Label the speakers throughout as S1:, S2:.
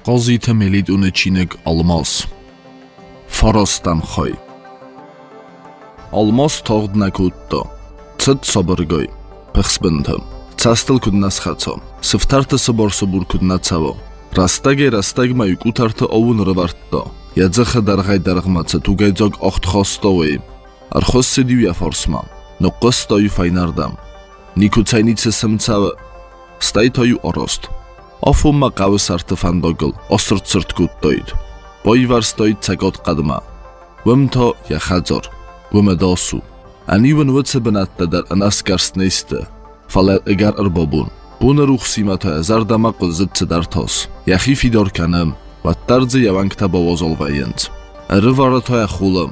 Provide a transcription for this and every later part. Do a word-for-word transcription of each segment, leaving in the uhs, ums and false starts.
S1: قاضی تملید اون چینگ الماس فراستم خای الماس تاغد نکودتا цад соборгой пахсбентам цастал куднас хацо сифтарта собор собор куднацаво растаге растаг маюк утарта овун рвартто ядзаха даргай даргмаца тугайзог охт хостовой архос сидивя форсма но қостою файнардам никуцайнице самцава стайтою орост афумма қавыс артифандогл осрт сырт кудтоид бойварстоид цагот қадма вымто яхазор вымедасу انیون وچه بنده در اناسکرس نیسته فلال اگر اربابون بون روح سیمت هزار دماغ زد در تاس یخی فیدار کنم و طرز یوانگتا بوازال وینت اروارت های خولم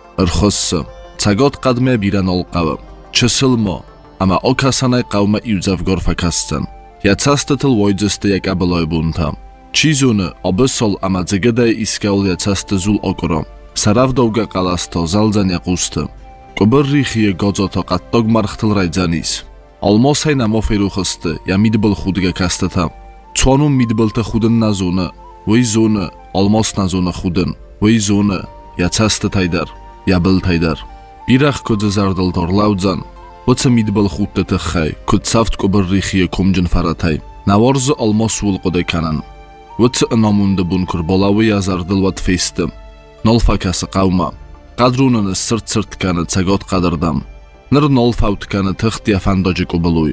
S1: ارخصم تگات قدمه بیرن القوم چسل ما اما آکسانه قوم ایوزفگار فکستن یا تستتل وایجسته یک ابلای بونتم چیزونه آبسال اما زگده ایسکال یا تست زول آگرام سراف دوگه قلستا زلزن یقوستم قبرریخی گازاتا قطاق مرختل رایزانیس الماس های نمافیرو خسته یا میدبل خودگه کستتم چوانون میدبل تا خودن نزونه وی زونه الماس نزونه خودن وی زونه یا چست تایدر یا بل تایدر بیرخ کد زردل دار لوزن و چه میدبل خودت تخی کد سفت قبرریخی کمجن فراتای نوارز الماس ولقده کنن و چه انامونده بونکر بالاوی از زردل ود فیستم نال فکس قوما قدرونن سرت سرت کنه цагات قدردم نر نال فوت کنه تخت یفنداجی قبلوی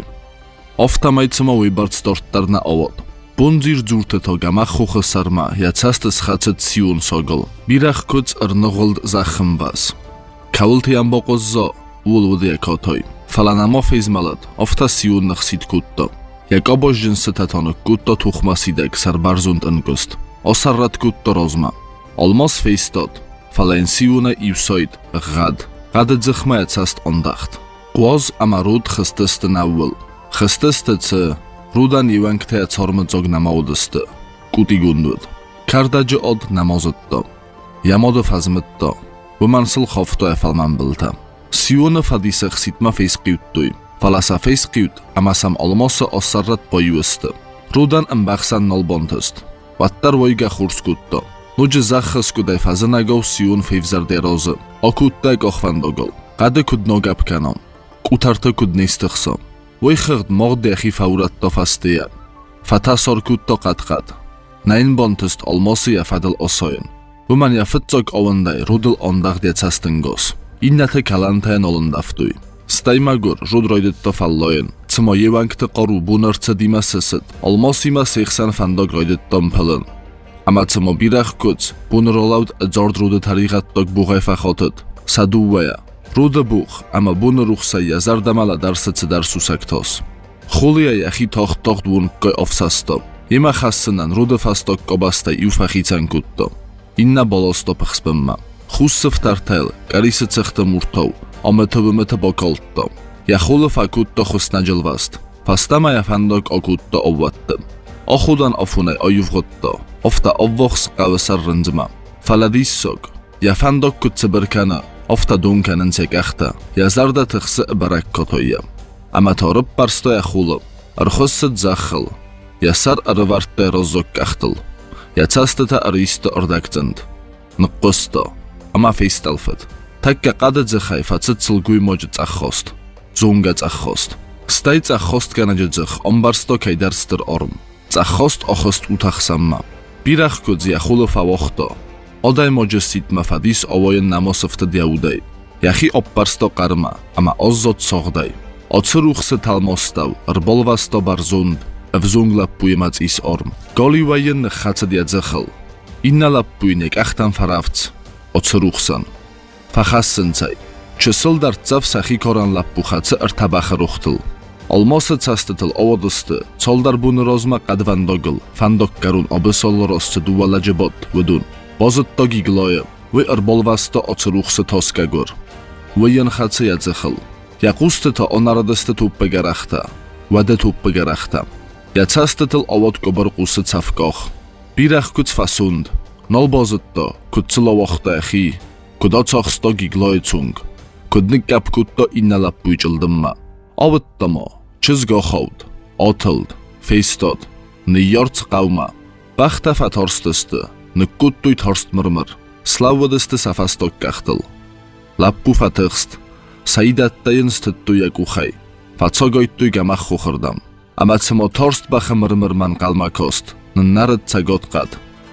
S1: آفتمایتما وی برد ستارتر نه آواد بونزیر زورت تا گمه خوخ سرما یا چست سخچت سیون ساگل بیرخ کچ ارنغلد زخم باز کولتی ام با قضا ولود یکاتای فلانما فیز ملد آفتا سیون نخسید کتا یکا باش جنس تتانک کتا توخما سیدک سر برزوند انگست آسرت کتا رازما الماس فیستاد فالنسیونه ایوساید غد غد زخمه چست انداخت قواز اما رود خستست نول خستست چه رودن یوانگته چارمزاگ نماودسته کوتی گندود کردج آد نمازد دا یماد فزمت دا و منسل خافتا افلمن بلتا سیونه فدیسه خسیتما فیس قیود دوی فلسا فیس قیود اما سم الماس آسرت بایوسته رودن انبخسن نالبانتست واتر وایگه خورس کود دا نوچه زخص کده فزه نگاو سیون فیفزر درازه آکود ده گاخفنداگل قده کد ناگب کنم کوترته کد نیستخسام وی خغد ماغ دیخی فورت دا فسته فتا سار کد دا قد قد نین بانتست الماسی یفدل آساین و من یفتزاگ آونده رودل آنداغ دی چستنگاس این نته کلانته نالندفتوی ستایما گر رود رایدت دا فلاین چما یوانگت قارو بونرچه دیمه سسد الماسی ما سیخسن فنداگ رایدت دام پلن اما چما بیرخ کچ بون رولاود اجارد رود طریقت داگ بوغای فخاتد سدوویا رود بوغ اما بون روخسه یزر دمالا درسه چه در سوسکتاس خولیه یخی تاخت تاخت بون گای افسستا یما خستنن رود فستاگ گابسته ایو فخیچن کدتا این نبالاستا پخسبم ما خوز سفتر تیل گریسه چخت مورتاو آمتا بمتا باکالتا یخول فکوتا خست نجلوست فستما یفنداگ آکوتا آواتم آخودان آفونه آیوفغتا افتا آوخس قوسر رنجما فلدیسوگ یفنداگ کتس برکنه افتا دون کنن سیگخته یزرده تخصه برک کتاییم اما تارب برستا یخولم ارخصت زخل یسر ارورت رازوگ اختل یچسته اریست اردکتند نقستا اما فیستلفت تک قدد زخی فتست سلگوی موجد اخواست زونگت اخواست ستایت اخواست کنه جزخ امبرستا که درستر آرم اخواست آخست اوتخسم ما بیرخ کدز یخول فواختا آدای ماجه سیتما فدیس آوای نماسفت دیودای یخی آب برستا قرمه اما آزاد ساغدای آچه روخس تلماستاو اربال وستا برزوند افزونگ لپوی مز ایس آرم گالی وین نخچ دید زخل این لپوی نک اختن فرافت آچه روخسن فخستن چای چسل در چف سخی کاران لپو خچه ارتبخ روختل الماس چستتل آوادسته چال در بون رازما قدونداگل فنداگ کرون آبسال راست دووالا جباد ودون بازد داگی گلایه وی اربال وستا آچه روخس تاسکه گر وی ین خچه یدزخل یقوسته تا آناردسته توپ بگرخته وده توپ بگرخته یا چستتل آواد گبر قوسه چفگاخ بیرخ کچ فسوند نال بازد دا کچه لاوخته اخی کدا چاخستا گیگلای چونگ کدنک گپ کتا این نلپوی جلدم ما آوتما چزگا خود آتلد فیستاد نیارت قوما Bachta fatorsteste, nekuttui torst murmur, slavudeste safastok gachtel. Lappu fatigst, saidattayin stuttu yakuchay, fatsogoittui gamach chuchardam. Amatsimo torst bacha murmur man kalmakost, nnarit цагotqad.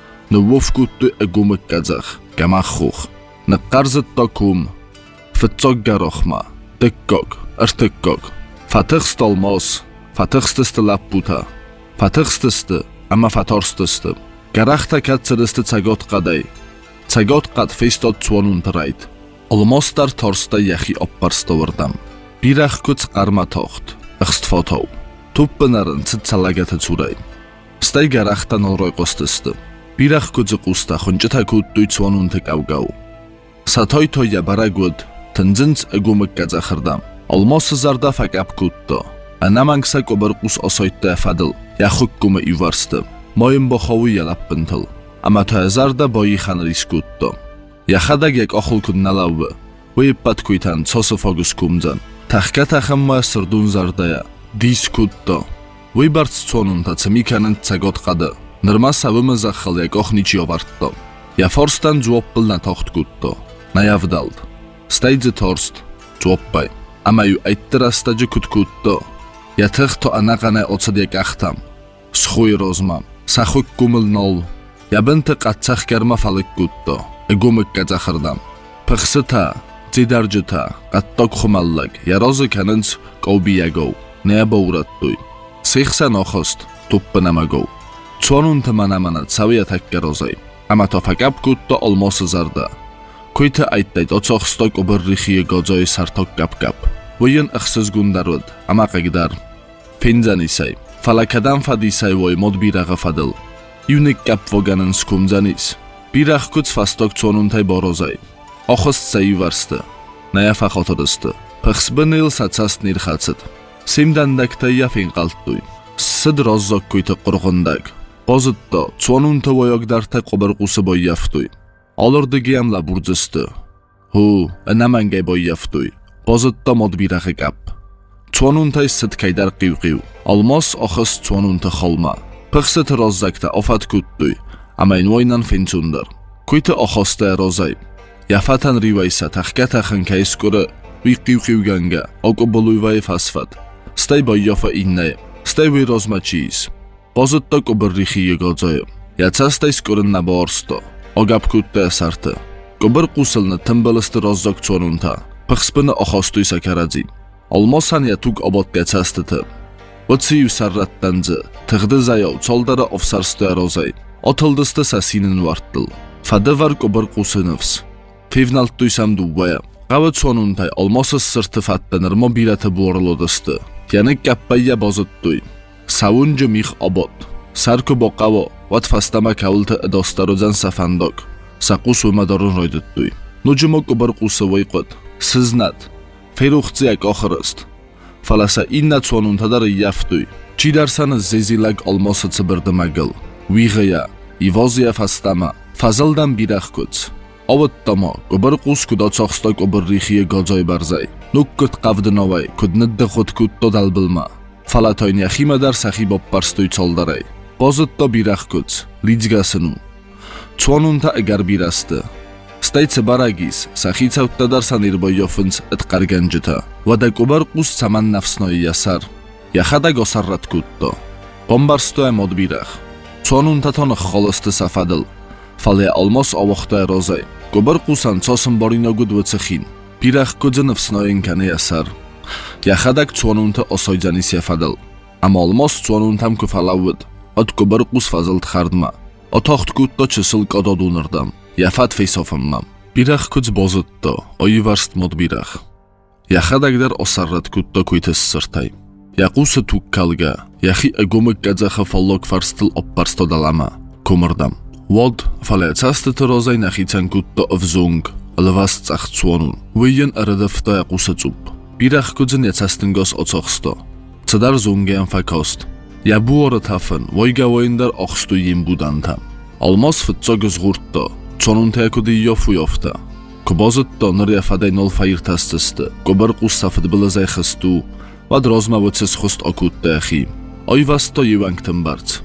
S1: Nuwufkuttu egumik gazach, gamach chuch. Nqarzit tokum, fitsog garochma, tikkog, ertikkog. Fatigst olmos, fatigsteste lapputa, fatigsteste, ama fatorsteste. Garachta katsiriste цагotqaday, цагotqad festot tswonuntarayt. Olmostar torsta yaxi opparstavardam. Birach kuts qarma tocht, ixstfotov. Tuppenarin tsitsalagata tsuray. Stay garachta nolroyqostiste. Birach kutsi qusta khunjita kuttui tswonuntik avgau. Satoy toya baragud, tinzins egumik gazakhardam. Olmos zarda fakap kutto. Anamangsa kobarqus osoytta fadil, yaxukkume ivarste. Moyim boxovi yalappintil. Ama toyazarda boyi khanris kutto. Yaxadag yak oxul kunnalawe. Weypat kuitan tsosofogus kumzan. Taxka taxamma sirdun zardaya. Dis kutto. Weybarts tsonunta tsimikanın цагotqadı. Nirma savime zaxil yak oxnichi yovartto. Yaforstan juoppilna toxt kutto. Nayavdald. Staydzi torst. Juoppay. Ama yu aittirastajı kutkutto. Yatıq to anaqana otsad yak axtam. Sxuy rozmam. Saxuk kumil nol. Yabinti qatsaq garma falik kutto. Egumik gazakhardam. Pixsita, zidarjita, qattok xumallag, yarozi kanins qawbiyagov. Neba urattuy. Sixsa noxost, tuppanamagov. Tswonunta manamanat saviya takkarozay. Ama to fakap kutto olmosi zarda. Kuyta ayttayt otsoxstok oberrixiye gozoy sartok kapkap. Voyin ixsiz gundarud, ama qagdar. Finzanisay. Falakadan fadisay voy modbiraga fadil. Yunik kapvoganin skumzanis. Birach kuts fastok tswonuntay borozay. Oxost sayivarste. Naya faxotiriste. Pixsbinil satsast nirxatsit. Simdandaktaya finqalttuy. Sid rozzok kuyta qurg'undak. Pozitto, tswonunta voyogdarta qobarqusi boyyaftuy. Olirdigiyam la burdzisti. Hu, anamangay boyyaftuy. Pozitto modbiraga gap. Tswonuntay sitkaydar qivqiv. Olmos oxis tswonunta xolma. Pixsit rozzakta ofat kuttuy. Amayn voynan finchundar. Kuyta oxosta rozay. Yafatan rivaysa taxkata xankayskura. Wi qivqivganga, oko boluyvay fasfat. Stay boyyofa innay. Stay wi rozmachis. Pozitto qobarrixiye gozoy. Yatsastay skurin naborsto. Ogap kutta sarta. Qobar qusilni timbilisti rozzok tswonunta. Pixspini oxostuy sakaradzi. Olmosan yatuk obot gatsastiti. Otsiyu sarrattanzi. Tigdi zayav çoldara ofsarstoya rozay. Otildiste sasinin varttil. Fadavar qobar qusinivs. Fevnalttuysam duvvaya. Qavat tswonuntay olmosis sirti fattanirmo birata borilodisti. Yanik gappayya bozittuy. Savunji mix obot. Sarku boqavo. Vat fastama kavulta idostarozan safandok. Saqus umadorun roydittuy. Nujimo qobar qusi voyqot. Siznat. Feruxtsi yak oxirist. Falasa inna tswonuntadar yaftuy. Chidarsani zezilag olmosi tsibirdimagil. Viğaya. Ivozia fastama. Fazildan birach kuts. Ovittamo. Qobar qus kudotsoxstok oberrixiye gozoy barzay. Nukkut qavdinovay. Kudniddi xut kutto dalbilma. Falatoyn yaximadar saxibop barstuy choldaray. Pozitto birach kuts. Lidzgasinu. Tswonunta agar birasti. Staytsi baragis. Saxitsavttadar sanirboyofins itqarganjita. Vada qobar qus saman nafsnoy yasar. Yaxadag osarrat kutto. Bombarstoy modbirach. Tswonunta tona xolisti safadil. Falaya olmos ovoxtoy rozay. Qobar qusan tsosin borinogud vitsixin. Birach kudzini vsnoyinkani yasar. Yaxadag tswonunta osoyjanis yafadil. Ama olmos tswonuntam kufalawid. Ot qobar qus fazilt xardma. Otoxt kutto chisil qododunirdam. Yafat feysofimam. Birach kudz bozitto. Oyivarst modbirach. Yaxadagdar osarrat kutto kuytis sirtay. Yaqusi tukkalga. Yaxi egumik gadzaxa follok farstil opparsto dalama. Kumirdam. Wod falecastiti rozay naxitsan kutto avzung. Lvast tsach tswonun. Wiyin aradafta yaqusi tsup. Birach kudzin yatsastingos otsoxsto. Tsadar zungen fakost. Yabuora tafin. Voyga voyindar oxstu yimbudantam. Olmos fitsoguz gurtto. Tswonunta yakudi yofu yofta. Kubozitto nir yafaday nol fayirtastisti. Qobar qus safid bilazay xistu. Vad rozma vutsis xust okutta yaxi. Oyvasto yivangtim barts.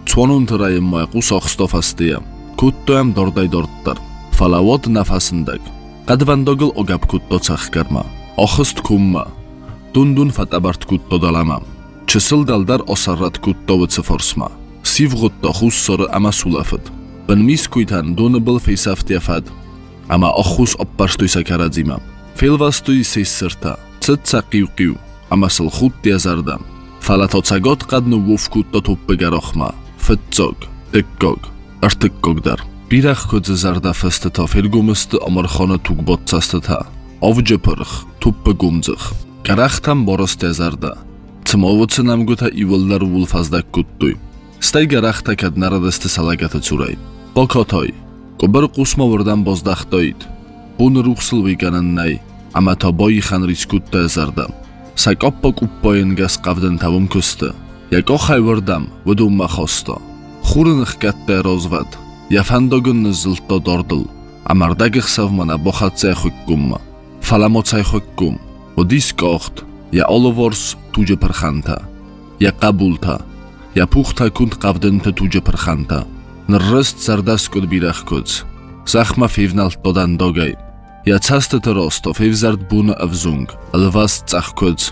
S1: Цонун траем майқу сохстафастия. Куттоям дордай дорттар. Фалавот нафасындаг. Қадвандогыл огап кутто цахкарма. Охыст кумма. Дундун фатабарт кутто далама. Чысыл далдар осаррат кутто вцефорсма. Сивгутто хуссоры ама сулафыд. Бенмис куйтан дуны был фейсафтияфад. Ама охус оппарштуй сакарадзима. Филвастуй сейссырта. Цыца қиу-қиу. Ама сыл худ диязардам. Фалатоцагот қадну вуф кутто туппегарохма. Фытцог. Дыкког. Артыккогдар. Бирах көдзі зарда фыстыта фергумысты амархана тугботцастыта. Овджепырх. Туппегумзых. Гарахтам борос диязарда. Цымовыцы намгута ивылдар вулфаздак куттуй. Стай гарахта кад нарадысты салагаты цурай. Бокотой. Кубыр қусма вырдан боздахтоид. Бун рухсыл виганыннай. Ама та бой хан рискутта язардам. Сак оппа куппоин гас қавдын тавым күсті. Як охай вырдам, выдумма хосто. Хурынық катта розвад. Яфандогын нызылто дордыл. Амардагих савмана бохатцай хуккумма. Фаламоцай хуккум. Одис кохт. Я оловорс туджа парханта. Я қабулта. Я пухта кунт қавдынта туджа парханта. Ныррыст зардас код бирах кодз. Захма февнал тодан догай. Я цастыты росто февзард буна авзунг. Алвас цах кодз.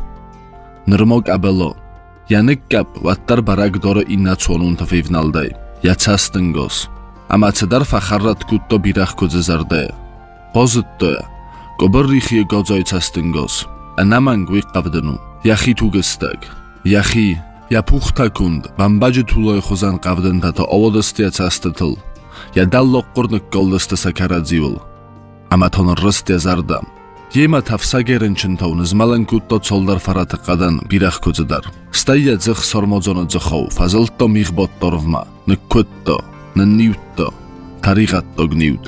S1: Нырмог абело. Я ныккап ваттар барак дора инна цонунта февналдай. Я цастынгос. Ама цедар фахаррат кутто бирах кодзе зардая. Позыттоя. Гобыр рихие годзой цастынгос. Анаман гуи қавдыну. Яхи тугыстаг. Яхи. Я пухта кунд. Бамбаджи тулой хузан қавдынта та оводыстия цастытыл. Я даллоққурнык голдысты сакарадзивыл. Ама тоныр рыстия зардам. Ема тафсагерінчін тауны змалан кутто цолдар фараты қадан бирах көзідар. Стайя зых сормозоны зыхау. Фазылтто михботторвма. Ны көтто. Ны ньютто. Тарихатто гньют.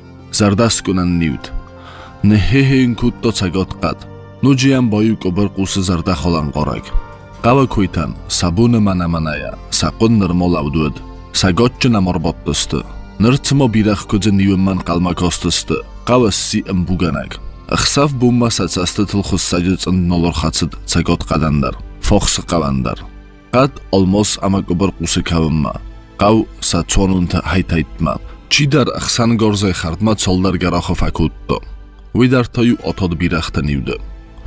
S1: Зардаскунан ньют. Ны хехеин кутто цагот қад. Нуджиям бою кобыр қусы зарда холан қораг. Қава көйтан, сабуны мана-маная, сақын нырмол аудуд. Саготчы наморботтысты. Нырцымо бирах көзі нивымман қалма костысты. Қава си ымбуганаг. Ақсав бумма сацасты тылхыз сажыцын нолор хацыд цагот қадандар. Фоқсы қавандар. Қад олмос ама кобыр қусы кавымма. Қав сацонунта хайтайтма. Чидар ақсан горзай хардма цолдар гарахы факутто. Уидар таю отод бирахта нивды.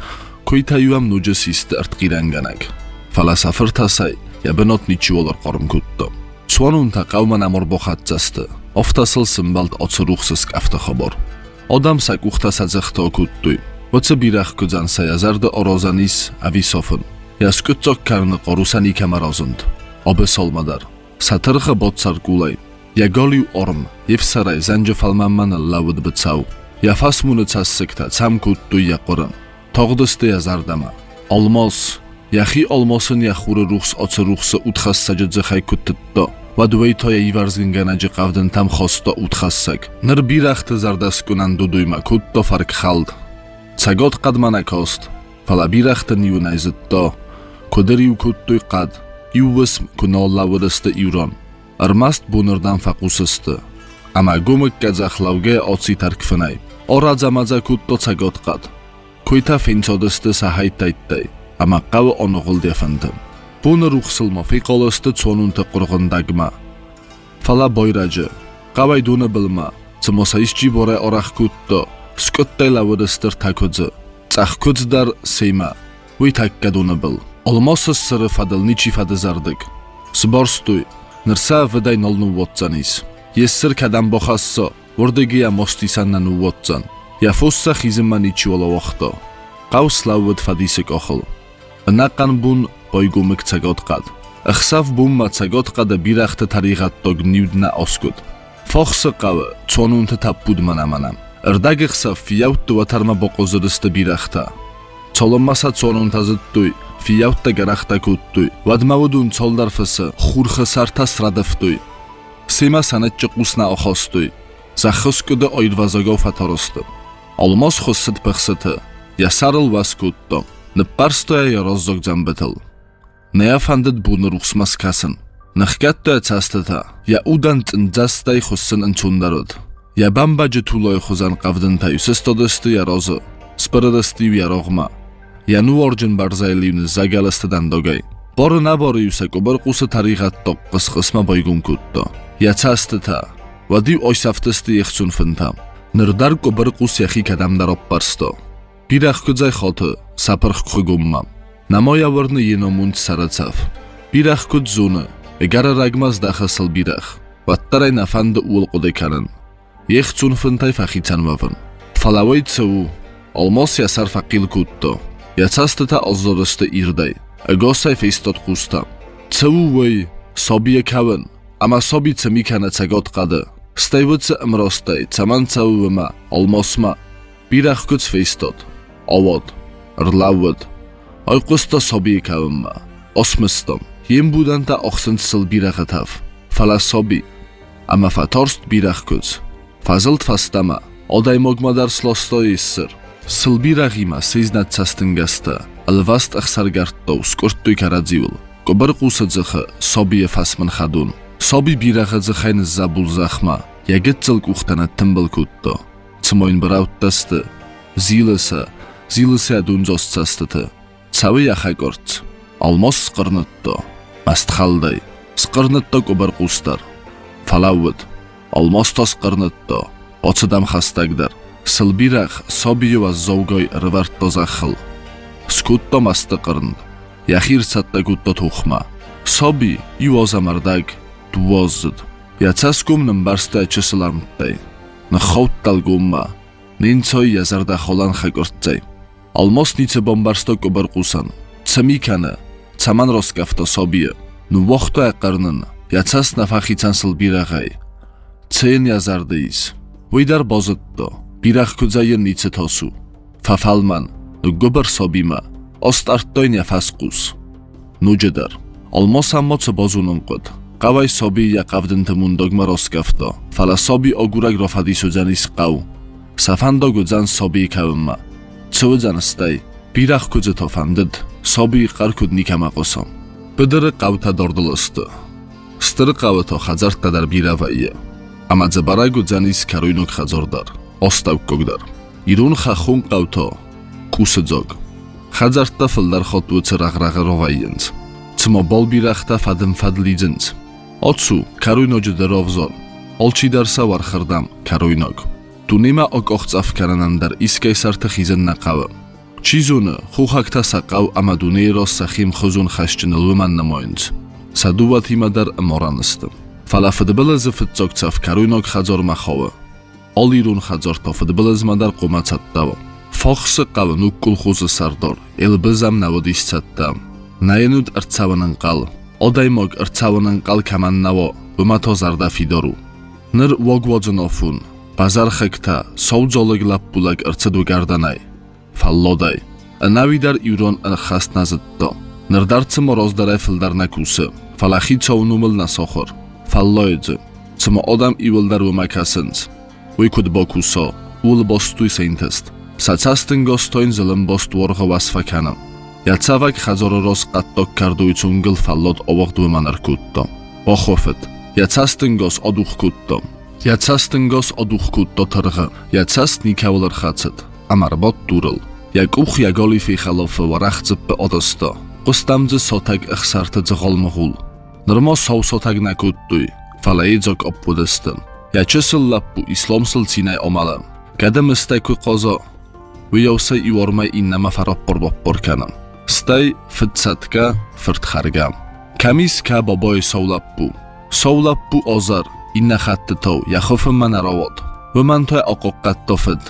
S1: Көйтаюам нуджы систі артқиранганаг. Фаласафыр тасай, я бенот ничиолар қарым күтті. Суанунта қавман амор боқатцасты. Офтасыл сымбалд оцы рухсыз кафты хабор. Одам сак ухтаса зыхто күттуй. Вăцы бирах күзанса язарды орозанис ависофын. Яс күтцок карны qorusani камарозынд. Обы солмадар. Сатырхы ботсар гулай. Я голю орм, евсарай занжы фалманманы лавыд быцау. Я фасмуны цассыкта цам күттуй я қорын. Тоғдысты язардама. Олмос. Яхи олмосын яхуры рухс оцы рухсы утхассажы зыхай күттітто. Вадуэй тоя иварзгынганажы қавдын там хосто утхассак. Ныр бирахты зардас күнан дудуйма күтто фарк халд. Цагот қадмана кост. Фала бирахты нию найзытто. Көдіриу күттуй қад. Ювысм күнолла вырысты юрон. Армаст бунырдан фақусысты. Ама гумык казахлауге оци таркфынай. Орадзамаза күтто цагот қад. Көйта фенцодысты сахайттайттай. Ама қавы оноғыл дефіндім. Буны рухсылма фиқолысты цонунты құрғындагма. Фала бойрajı. Қавай дуны білма. Цымоса ишчи борай орақ күтто. Скөттай лавыдыстыр такөдзі. Цах көдздар сейма. Уй такка дуны біл. Олмосыз сыры фадыл ничи фады зардык. Сборстуй. Нырса выдай нолну вотцанис. Ессір кадам бохассо. Вұрдыгия мостисаннан увотцан. Я фусса хизимма ничи ола вахто. Қав славыд фадисик охыл. Наққан бун бойгумык цагот қад. Ақсав бумма цагот қада бирахты тарихаттог нивдна оскуд. Фохсы қавы цонунты таппуд манаманам. Ирдаг ақсав фияутты ватарма боқозырысты бирахта. Цолыммаса цонунтазыттуй, фияутта гарахта күттуй. Вадмавудун цолдар фысы хурхы сарта срадыфтуй. Сема санатчы қусна охостуй. Захыс күді ойдвазагов фаторысты. Олмос хуссыт пықсыты. Ясарыл вас күтто. Ныппарстоя я роззог замбетыл. Нея фандыт буны рухсмас касын. Нахкаттоя цастыта. Я удан цынзастай хуссын инчундарыд. Я бамбаджы тулой хузан қавдын таюсыстодысты я розы. Спырыдысты я рогма. Я ну орджин барзайливны загалыстыдан догай. Borı nə borı yüksək o bir qusu tariqatda qısqısma boygun kuttu. Yacastı و دی oysaftısdı yexçun fıntam. Nırdar ko bir qus yaxi kadam darab barsto. Biraq kudzay xotı sapırx qugumam. Namoya vırnı yenomund saracaf. Biraq kudzunu egara ragmaz da xasıl biraq. Vattaray nafandı uul qudekarın. Yexçun fıntay faxitan vavın. Falavoy tsavu olmos yasar faqil kuttu. Yacastı ta azorıstı irday. Egosay feistot qustam. Tsavu vay sobiye kavın. Ama sobi tsami kana tsagot qadı. Stayvutsa imrostay tsaman tsavuma olmosma. Biraq kuts feistot. Avod. Rlavud. Oyqusta sobi kavınma. Osmistom. Yem budan ta oxsın sil biraq ataf. Fala sobi. Ama fatorst biraq kuts. Fazılt fastama. Oday mogmadar slostoy issir. Sil biraq ima seznat tsastingasta. Alvast axsargartto skurttuy karadzivul. Qobir qusadzıxı sobiye fasman xadun. Sobi biraqadzı xayn zabul zaxma. Yagitcilk uxtana timbal kutto. Tsmoyn brauttasты. Zilasa. Zilasa dunjostsastı. Tsavi yaxagorts. Almos sqirnitto. Mastxalday. Sqirnitto qobir qustar. Falavud. Almos to sqirnitto. Otsidam xastagdar. Sil biraq sobiyu va zovgoy rivartto zaxil. Skutto mastiqirnd. Yaxir satta gutto tuxma. Sobi ivozamardag. Duvozzid. Yacaskum nimbarsta çisilarmtday. Nxauttal gumma. Nincoy yazarda xolan xagortsay. Almos nice bombarsto qobir qusan. Tsamikana. Tsaman roskafto sobiye. Nuvoxto aqarnın. Yacas nafaxitsan sil biraqay. Tsen yazardayız. Uydar bozitto. Biraq kudzayın nice tosu. Fafalman. Qobir sobima. Ostarttoyn yafasqus. Nujedar. Almos ammotsa bozunun qod. Qavay sobi yaqavdinta mundogma roskafto. Fala sobi ogurag rofadisojanis qav. Safando gudzan sobi kavimma. Tsujanistay. Biraq kudzi tofandid. Sobi qarkud nikamaqosam. Bidiri qavta dordilisti. Stiri qavito xazartadar biravaiye. Ama zabara gudzanis karuynuk xazordar. Ostav kogdar. Irun xaxun qavto. Kusidzog. Xazartta fildar xotvuci raqraqi rovayinz. Tsmo bol biraqta fadim fadlidzins. Otsu karuynoji darovzor. Olchi darsa var xirdam karuynog. Tunima oqoqtsaf karanandar iskay sarta xizin naqavi. Chizuni xuhakta saqav amaduni ros saxim xuzun xashchinilman namoyinz. Saduvat himadar moranistim. Falafidbila zifitzoqtsaf karuynog xazor maxovi. Olirun xazor tofidbila zmadar qumatsattavo. Foxsi qavi nukkul xuzi sardor. Elbizam navodistsattam. Naynud artsavanın qal. Odaymog artsavanın qal kaman navo. Umato zarda fidoru. Nir vogvodzunofun. Bazar xekta. Sovjolig lappulag artsadu gardanay. Falloday. Navidar iron arxast nazitto. Nirdartsimo rozdaray fildar nakusi. Falaxi çovnumil nasoxor. Falloyci. Tsimo odam ivildar umakasins. Uykud bokuso. Ul bostuy seintest. Satsastin gostoyn zilim bostworg'a vasfakanam. Yacavak xazoros qattok karduychungil fallot ovoqdumanar kutto. Oxofet. Yacastingos oduq kutto. Yacastingos oduq kutto tırgı. Yacast nikavlar xatsit. Amarbot duril. Yakux yagoli fi xalofi varaxtzippi odosto. Qustamzi sotag ixsarti zigolmughul. Nirmo sov sotag nakuttuy. Falayizok oppudistin. Yachisil lappu islomsil sinay omalam. Kadim istay ku qozo. Viyovsa ivormay innama faroppor boppor kanam. Stay fitsatka firtxargam. Kamis ka boboy sovlappu. Sovlappu ozar. Inna xatti tov. Yaxofim man aravod. Vman toy oqoqqatto fid.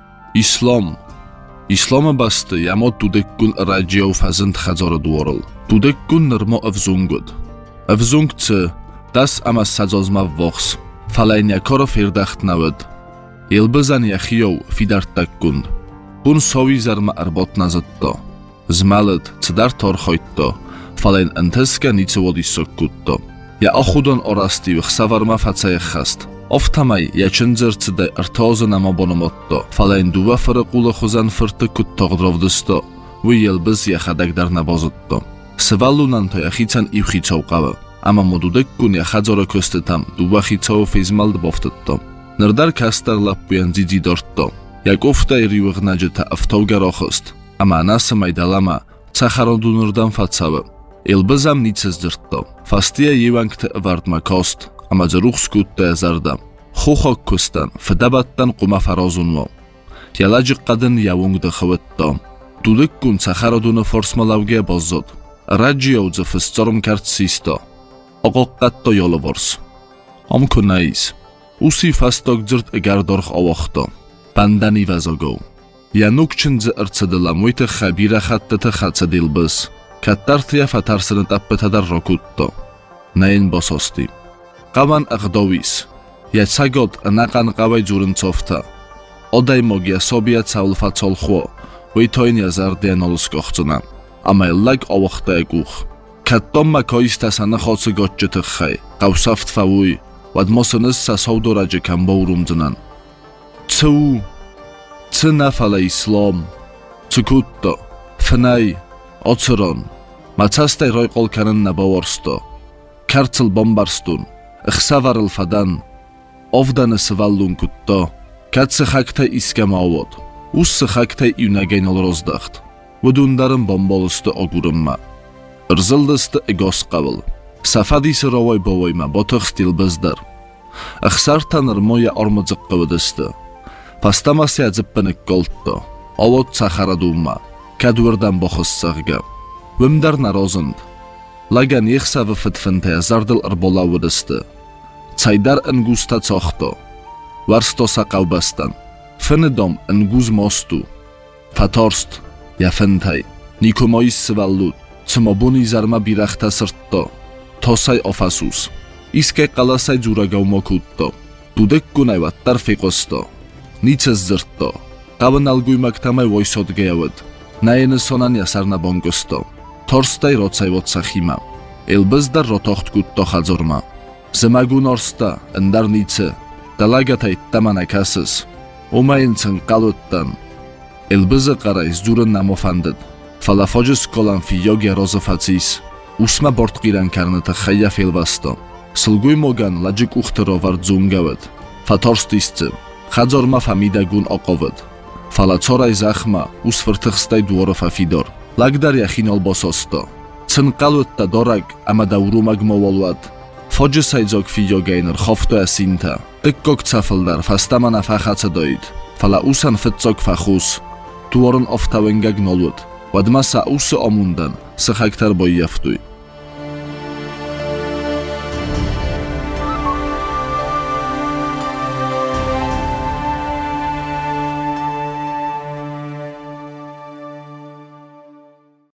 S1: Islom. Isloma basti yamot tudekkun rajiyov fazind xazora duoril. Tudekkun nirmo avzungud. Avzungtsi. Das amas sazozma vox. Falaynyakoro firdaxt navid. Elbizan yaxiyov fidartakkund. Bun sovizarma arbot nazitto. Zmalit cidar torxoytto. Falayn antiska nitsivodisokkutto. Ya axudon orasti xsavarma fatsayaxast. Oftamay yachinzir cida artozi namabonomotto. Falayn duva firqula xuzan firti kuttogdrovdisto. Uy yelbiz yaxadagdar nabozitto. Sivallunan to yaxitsan ivxichovqavi. Ama modudekkun yaxadzora kostitam duva xichov fizmald boftitto. Nirdar kastar lappuyan dzidzi dortto. Yakofta iriwignaji ta avtovgaroxist. Ama anasi maydalama tsaxarodunurdan fatsavi. Elbizam nices zirtto. Fastia yevankte vardma kost. Amaja ruxs kutte azardam. Xuxok kustan. Fidabattan quma farazunmo. Yalajiq qadin yavungda xawitto. Dudek kun saxaraduni forsmalavga bozzod. Rajiyovza fistorm kart sisto. Oqoqqatto yolovors. Omkunais. Usi fastog zirt egardorx ovoxto. Bandani vazogov. Yanukchinzi irtsidilamuite khabira khattata khatsadilbis. Kattartiya fatarsini tappetadar rokutto. Nain bososti. Qavan aqdovis. Yatsagot anaqan qavay jurintsofta. Oday mogia sobia tsaulfatsolxo. Vitoin yazardian oluskoxtsuna. Ama illag ovoxta egux. Kattom makoistasana xotsi gotjitixay. Qavsaft favui. Vadmosiniz sasovdoraji kambourumdzinan. Tsu. Tsina fala islom. Tsukutto. Fnay. Otsiron. Matsastay royqolkanin nabavorsto. Kartsil bombarstun. Ixsavaril fadan. Ovdani sivallun kutto. Katsi xaktay iskamavod. Ussi xaktay ivnagayn olrozdaxt. Vudundarin bombolusti ogurimma. Irzildisti egos qavil. Safadisi rovoy bovoyma botiq stilbizdar. Ixsartanir moya ormudziq qividisti. Pastamasya zippinik goltto. Ovod saxaradumma. Kadvirdan boxissag'ga. Vimdar narozind. Lagan yexsavi fitfintaya zardil irbolavodisti. Caydar ingusta coxto. Varsto saqavbastan. Finidom inguz mostu. Fatorst. Yafintay. Nikomois sivallud. Cimobuni zarma biraxta sirtto. Tosay ofasus. Iske qalasay juragavmokutto. Dudek gunay vattar fiqosto. Nices zirtto. Qavin alguymaktamay voysodgayavad. Nayini sonan yasarna bongosto. Torstay rotsay votsaxima. Elbizdar rotoxt kutto xazorma. Zimagun orsta, indar nice. Dalagatay tamanakasis. Umayinsin qaluttan. Elbizi qarais jurin namofandid. Falafojis kolan fiyogya rozafatsis. Usma bortqiran karnita xayya felvasto. Silguy mogan lajik uxtiro var dzungavad. Fatorstisci. Xazorma famidagun oqovad. Falatsoray zaxma usfirtixstay dvorofa fidor. Lagdar yaxinol bososto. Cinqalutta dorag amada urumag movolvad. Fojisayzog fiyogaynir xofto asinta. Dikkok tsafildar fastamana faxatsadoyd. Fala usan fitsog faxus. Dvorin oftavengag nolud. Vadmasa usi omundan sixaktar boyyaftuy.